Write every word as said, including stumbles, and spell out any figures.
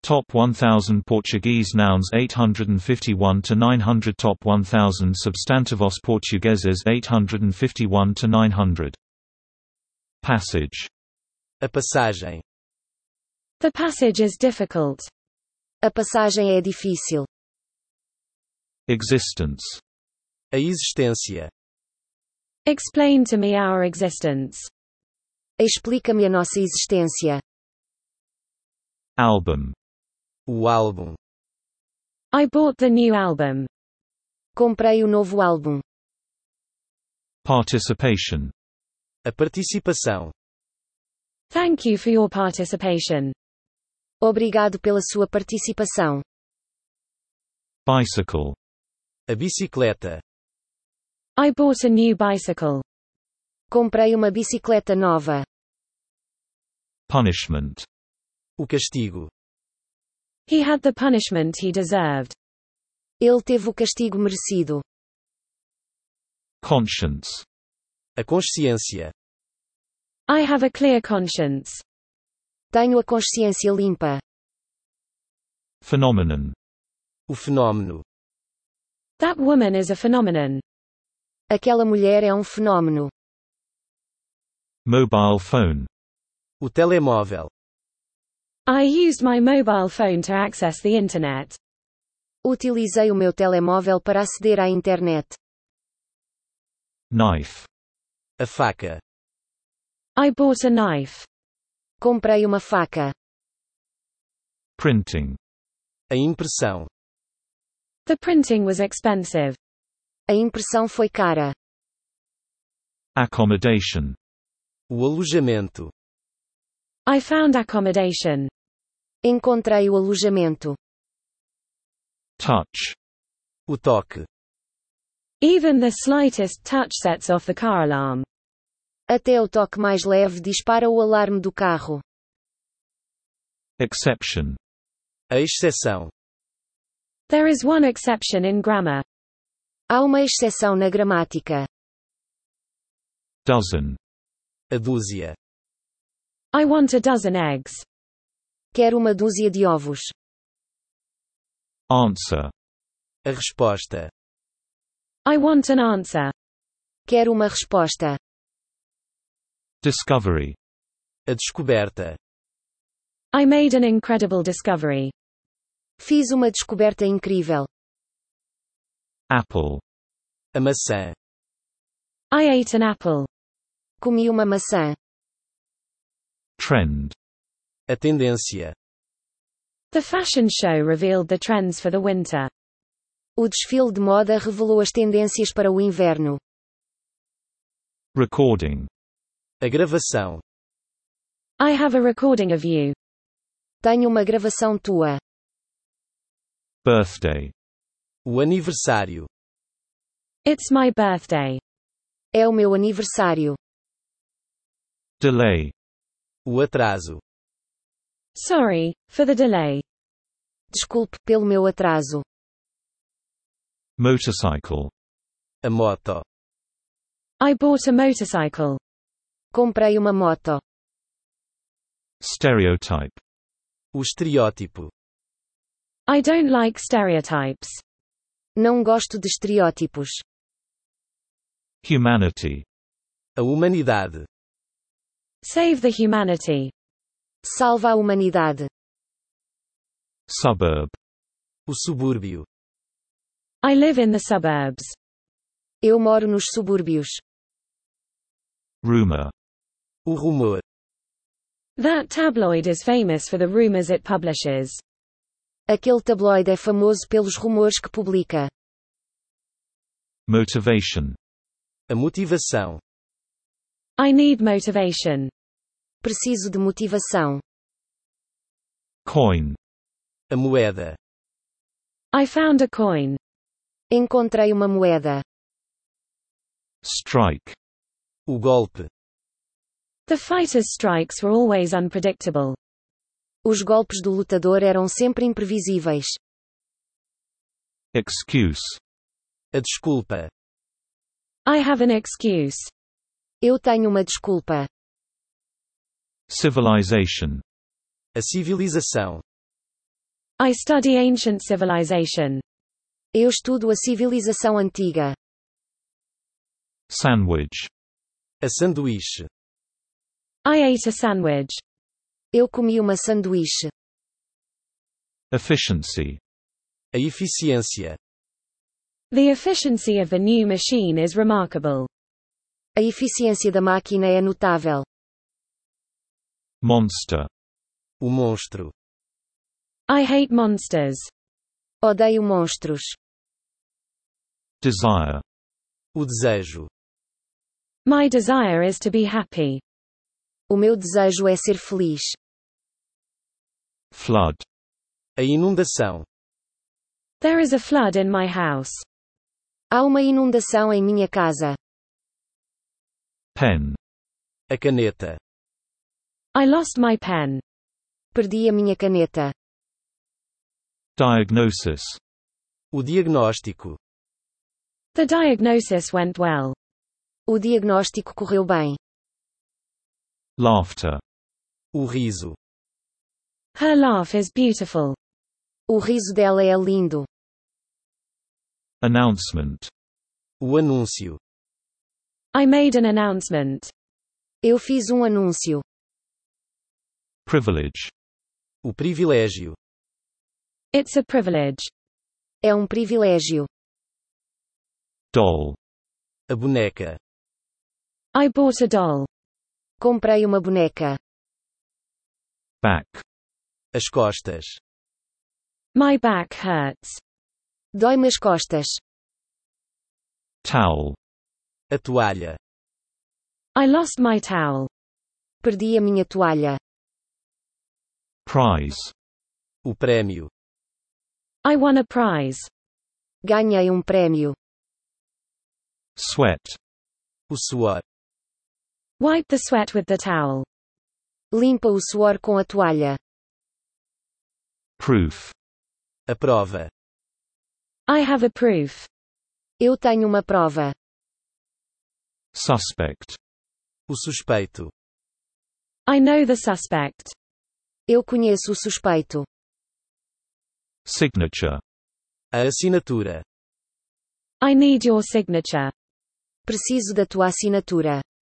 Top one thousand Portuguese nouns eight hundred fifty-one to nine hundred. Top one thousand substantivos portugueses eight hundred fifty-one to nine hundred. Passage. A passagem. The passage is difficult. A passagem é difícil. Existence. A existência. Explain to me our existence. Explica-me a nossa existência. Album. O álbum. I bought the new album. Comprei o novo álbum. Participation. A participação. Thank you for your participation. Obrigado pela sua participação. Bicycle. A bicicleta. I bought a new bicycle. Comprei uma bicicleta nova. Punishment. O castigo. He had the punishment he deserved. Ele teve o castigo merecido. Conscience. A consciência. I have a clear conscience. Tenho a consciência limpa. Phenomenon. O fenômeno. That woman is a phenomenon. Aquela mulher é um fenômeno. Mobile phone. O telemóvel. I used my mobile phone to access the internet. Utilizei o meu telemóvel para aceder à internet. Knife. A faca. I bought a knife. Comprei uma faca. Printing. A impressão. The printing was expensive. A impressão foi cara. Accommodation. O alojamento. I found accommodation. Encontrei o alojamento. Touch. O toque. Even the slightest touch sets off the car alarm. Até o toque mais leve dispara o alarme do carro. Exception. A exceção. There is one exception in grammar. Há uma exceção na gramática. Dozen. A dúzia. I want a dozen eggs. Quero uma dúzia de ovos. Answer. A resposta. I want an answer. Quero uma resposta. Discovery. A descoberta. I made an incredible discovery. Fiz uma descoberta incrível. Apple. A maçã. I ate an apple. Comi uma maçã. Trend. A tendência. The fashion show revealed the trends for the winter. O desfile de moda revelou as tendências para o inverno. Recording. A gravação. I have a recording of you. Tenho uma gravação tua. Birthday. O aniversário. It's my birthday. É o meu aniversário. Delay. O atraso. Sorry for the delay. Desculpe pelo meu atraso. Motorcycle. A moto. I bought a motorcycle. Comprei uma moto. Stereotype. O estereótipo. I don't like stereotypes. Não gosto de estereótipos. Humanity. A humanidade. Save the humanity. Salva a humanidade. Suburb. O subúrbio. I live in the suburbs. Eu moro nos subúrbios. Rumor. O rumor. That tabloid is famous for the rumors it publishes. Aquele tabloide é famoso pelos rumores que publica. Motivation. A motivação. I need motivation. Preciso de motivação. Coin. A moeda. I found a coin. Encontrei uma moeda. Strike. O golpe. The fighter's strikes were always unpredictable. Os golpes do lutador eram sempre imprevisíveis. Excuse. A desculpa. I have an excuse. Eu tenho uma desculpa. Civilization. A civilização. I study ancient civilization. Eu estudo a civilização antiga. Sandwich. A sanduíche. I ate a sandwich. Eu comi uma sanduíche. Efficiency. A eficiência. The efficiency of the new machine is remarkable. A eficiência da máquina é notável. Monster. O monstro. I hate monsters. Odeio monstros. Desire. O desejo. My desire is to be happy. O meu desejo é ser feliz. Flood. A inundação. There is a flood in my house. Há uma inundação em minha casa. Pen. A caneta. I lost my pen. Perdi a minha caneta. Diagnosis. O diagnóstico. The diagnosis went well. O diagnóstico correu bem. Laughter. O riso. Her laugh is beautiful. O riso dela é lindo. Announcement. O anúncio. I made an announcement. Eu fiz um anúncio. Privilege. O privilégio. It's a privilege. É um privilégio. Doll. A boneca. I bought a doll. Comprei uma boneca. Back. As costas. My back hurts. Dói-me as costas. Towel. A toalha. I lost my towel. Perdi a minha toalha. Prize. O prémio. I won a prize. Ganhei um prêmio. Sweat. O suor. Wipe the sweat with the towel. Limpa o suor com a toalha. Proof. A prova. I have a proof. Eu tenho uma prova. Suspect. O suspeito. I know the suspect. Eu conheço o suspeito. Signature. A assinatura. I need your signature. Preciso da tua assinatura.